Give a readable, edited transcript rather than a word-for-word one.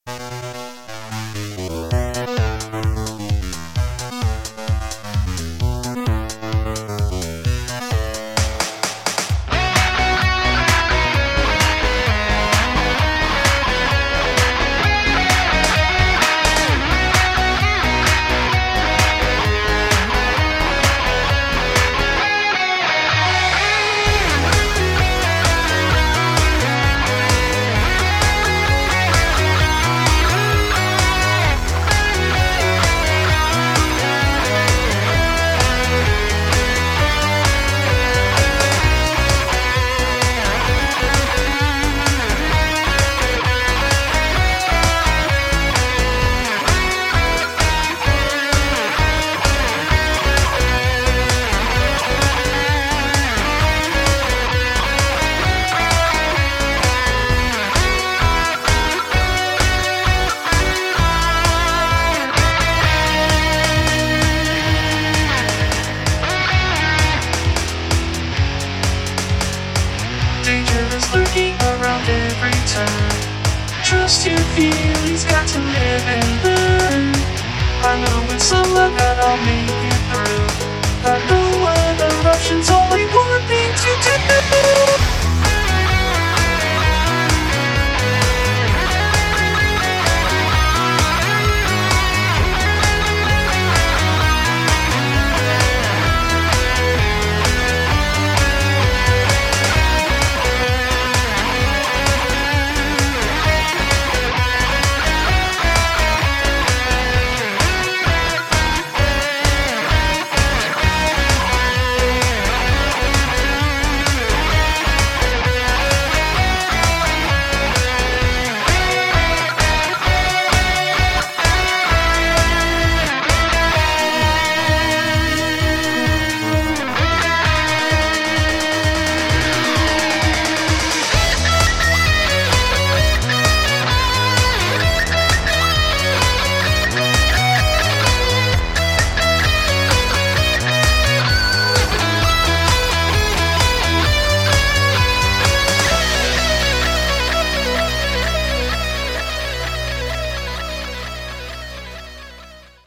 Danger is lurking around every turn. Trust your feelings, got to live and learn. I know with some luck that I'll make it through. I know other options only want me to do.